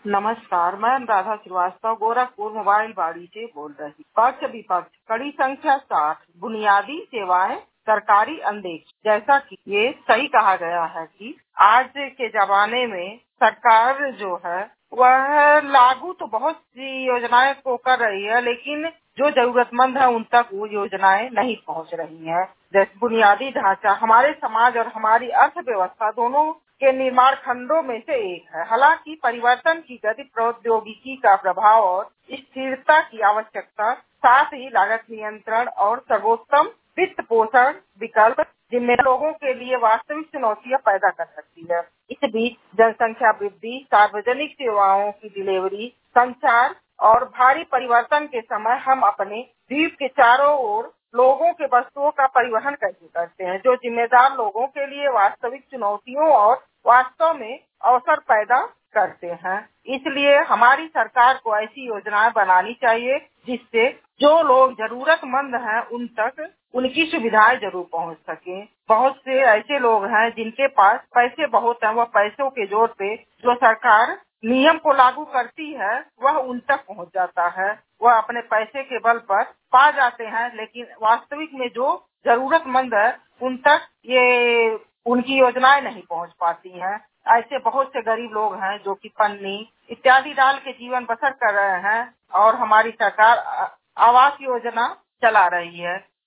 नमस्कार, मैं अनुराधा श्रीवास्तव गोरखपुर मोबाइल बाड़ी से बोल रही। पक्ष विपक्ष कड़ी संख्या 60 बुनियादी सेवाएं सरकारी अनदेखी। जैसा कि ये सही कहा गया है कि आज के जमाने में सरकार जो है वह लागू तो बहुत सी योजनाएं को कर रही है, लेकिन जो जरूरतमंद है उन तक वो योजनाएं नहीं पहुंच रही हैं। जैसे बुनियादी ढांचा हमारे समाज और हमारी अर्थव्यवस्था दोनों के निर्माण खंडों में से एक है। हालांकि परिवर्तन की गति, प्रौद्योगिकी का प्रभाव और स्थिरता की आवश्यकता, साथ ही लागत नियंत्रण और सर्वोत्तम वित्त पोषण विकल्प जिम्मेदार लोगों के लिए वास्तविक चुनौतियां पैदा कर सकती है। इस बीच जनसंख्या वृद्धि, सार्वजनिक सेवाओं की डिलीवरी, संचार और भारी परिवर्तन के समय हम अपने द्वीप के चारों ओर लोगों के वस्तुओं का परिवहन कैसे करते हैं, जो जिम्मेदार लोगों के लिए वास्तविक चुनौतियों और वास्तव में अवसर पैदा करते हैं। इसलिए हमारी सरकार को ऐसी योजनाएं बनानी चाहिए जिससे जो लोग जरूरतमंद हैं उन तक उनकी सुविधाएं जरूर पहुंच सके। बहुत से ऐसे लोग हैं जिनके पास पैसे बहुत हैं, वह पैसों के जोर पे जो सरकार नियम को लागू करती है वह उन तक पहुंच जाता है, वह अपने पैसे के बल पर पा जाते हैं, लेकिन वास्तविक में जो जरूरतमंद है उन तक ये उनकी योजनाएं नहीं पहुंच पाती हैं। ऐसे बहुत से गरीब लोग हैं जो कि पन्नी इत्यादि डाल के जीवन बसर कर रहे हैं और हमारी सरकार आवास योजना चला रही है।